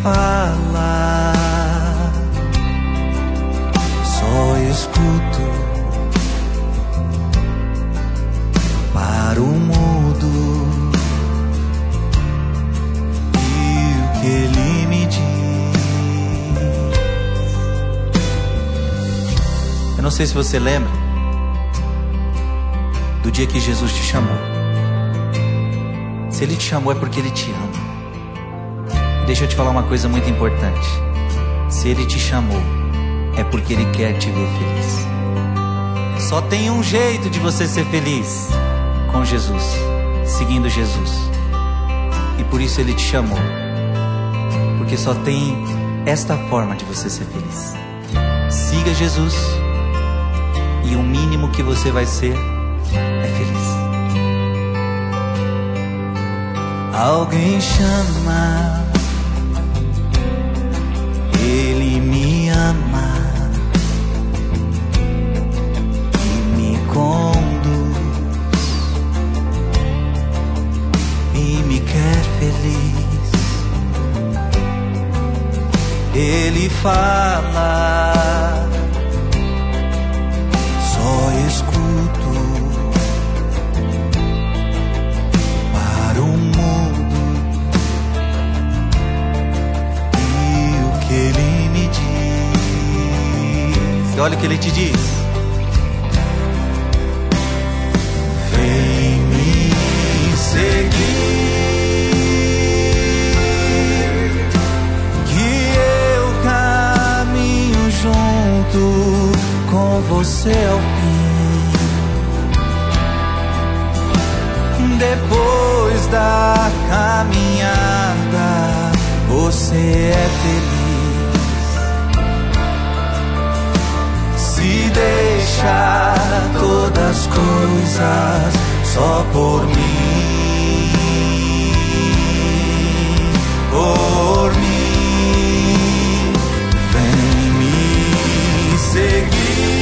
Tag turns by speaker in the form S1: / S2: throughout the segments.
S1: fala, só escuto. Para o mudo e o que ele me diz. Eu não sei se você lembra do dia que Jesus te chamou. Se ele te chamou é porque ele te ama. Deixa eu te falar uma coisa muito importante. Se ele te chamou é porque ele quer te ver feliz. Só tem um jeito de você ser feliz: com Jesus, seguindo Jesus. E por isso ele te chamou, porque só tem esta forma de você ser feliz. Siga Jesus, e o mínimo que você vai ser é feliz. Alguém chama, ele me ama e me conduz e me quer feliz. Ele fala, só escuto. Para o mundo e o que ele me diz. Olha o que ele te diz: vem me seguir, que eu caminho junto com você ao fim. Depois da caminhada, você é feliz. Se deixar todas as coisas só por mim, por mim, vem me seguir.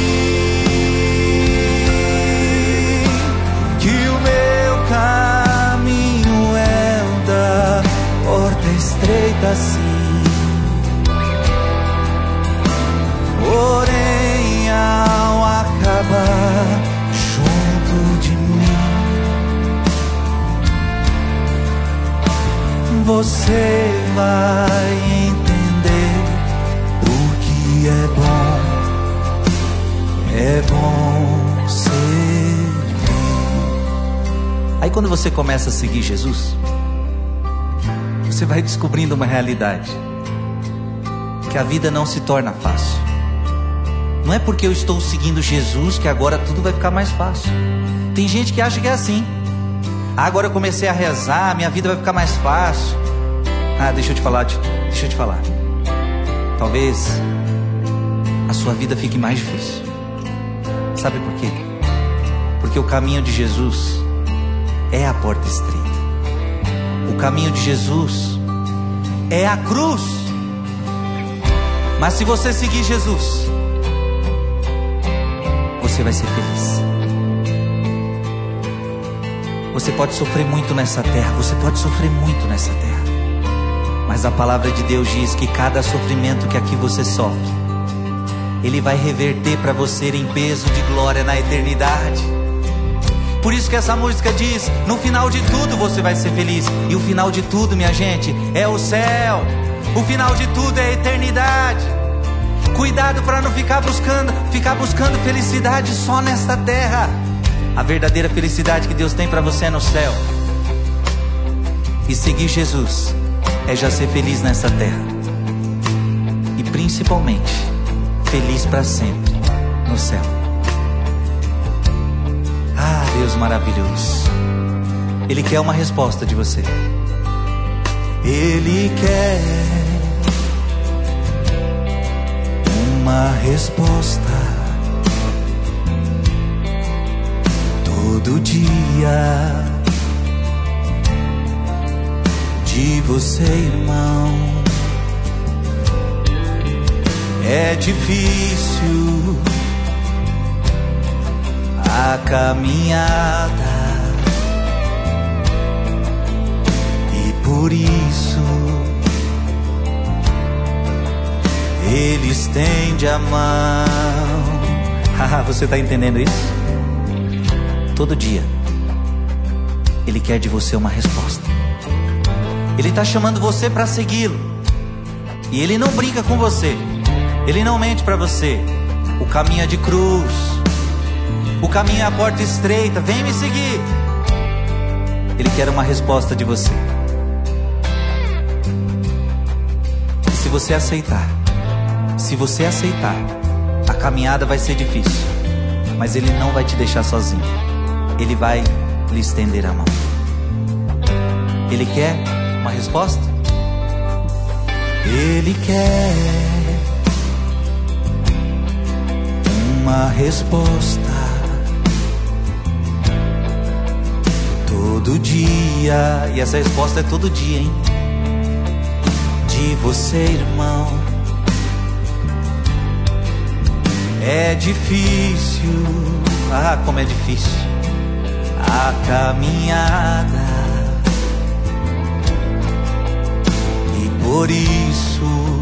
S1: Estreita assim, porém ao acabar junto de mim, você vai entender o que é bom servir. Aí quando você começa a seguir Jesus, você vai descobrindo uma realidade: que a vida não se torna fácil. Não é porque eu estou seguindo Jesus que agora tudo vai ficar mais fácil. Tem gente que acha que é assim: agora eu comecei a rezar, minha vida vai ficar mais fácil. Deixa eu te falar. Talvez a sua vida fique mais difícil. Sabe por quê? Porque o caminho de Jesus é a porta estreita. O caminho de Jesus é a cruz. Mas se você seguir Jesus, você vai ser feliz. Você pode sofrer muito nessa terra, mas a palavra de Deus diz que cada sofrimento que aqui você sofre, Ele vai reverter para você em peso de glória na eternidade. Por isso que essa música diz: no final de tudo você vai ser feliz. E o final de tudo, minha gente, é o céu. O final de tudo é a eternidade. Cuidado para não ficar buscando felicidade só nesta terra. A verdadeira felicidade que Deus tem para você é no céu. E seguir Jesus é já ser feliz nessa terra, e principalmente feliz para sempre no céu. Deus maravilhoso, Ele quer uma resposta de você. Ele quer uma resposta todo dia de você, irmão. É difícil a caminhada, e por isso Ele estende a mão. Você está entendendo isso? Todo dia Ele quer de você uma resposta. Ele está chamando você para segui-lo. E Ele não brinca com você. Ele não mente para você. O caminho é de cruz. O caminho é a porta estreita. Vem me seguir. Ele quer uma resposta de você. E se você aceitar, a caminhada vai ser difícil, mas Ele não vai te deixar sozinho. Ele vai lhe estender a mão. Ele quer uma resposta? Ele quer uma resposta. Todo dia. E essa resposta é todo dia, hein? De você, irmão. É difícil. Como é difícil a caminhada. E por isso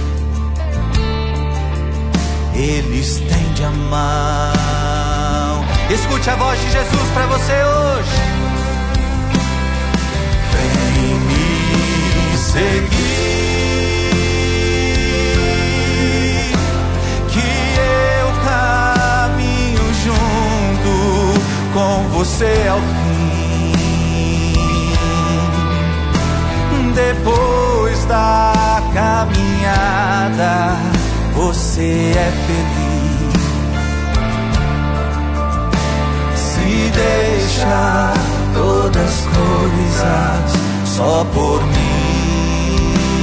S1: Ele estende a mão. Escute a voz de Jesus para você hoje. Vem me seguir, que eu caminho junto com você ao fim. Depois da caminhada, você é feliz. Se deixa todas as coisas só por mim,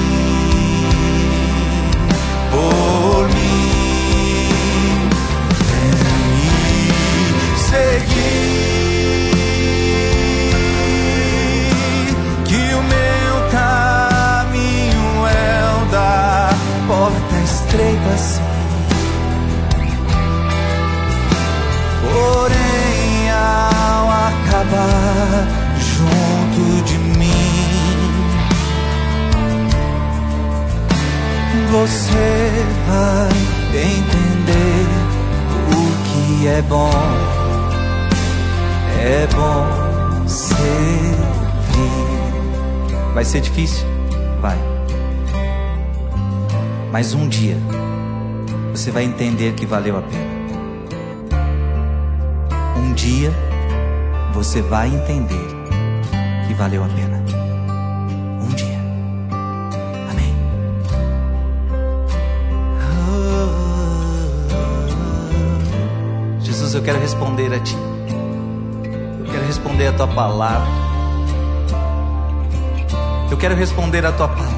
S1: por mim. Vem me seguir, que o meu caminho é o da porta estreita assim. Porém, ao acabar junto de mim, você vai entender o que é bom. É bom servir. Vai ser difícil? Vai. Mas um dia você vai entender que valeu a pena. Um dia você vai entender que valeu a pena. Um dia. Amém. Jesus, eu quero responder a Ti. Eu quero responder a Tua palavra. Eu quero responder a Tua palavra.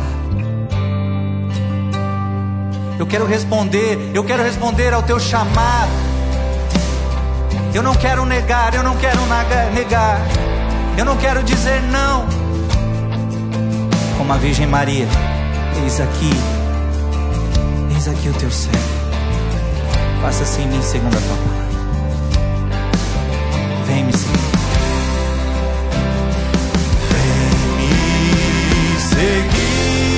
S1: Eu quero responder ao Teu chamado. Eu não quero negar, eu não quero negar. Eu não quero dizer não. Como a Virgem Maria, eis aqui o Teu servo. Faça-se em mim segundo a Tua palavra. Vem me seguir. Vem me seguir,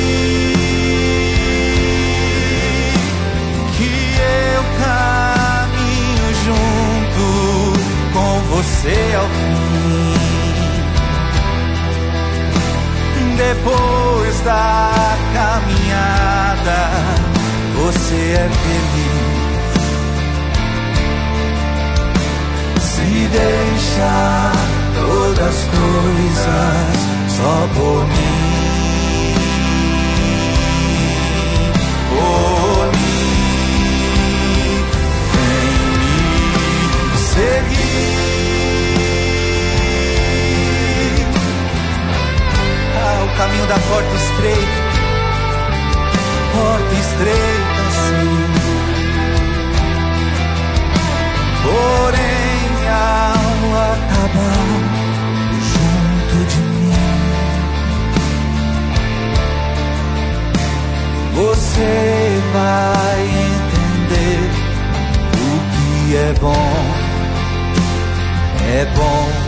S1: que eu caminho junto com você ao fim. Depois da caminhada, você é feliz. Se deixa todas as coisas só por mim, por mim. Vem me seguir. O caminho da porta estreita sim. Porém, ao acabar junto de mim, você vai entender o que é bom. É bom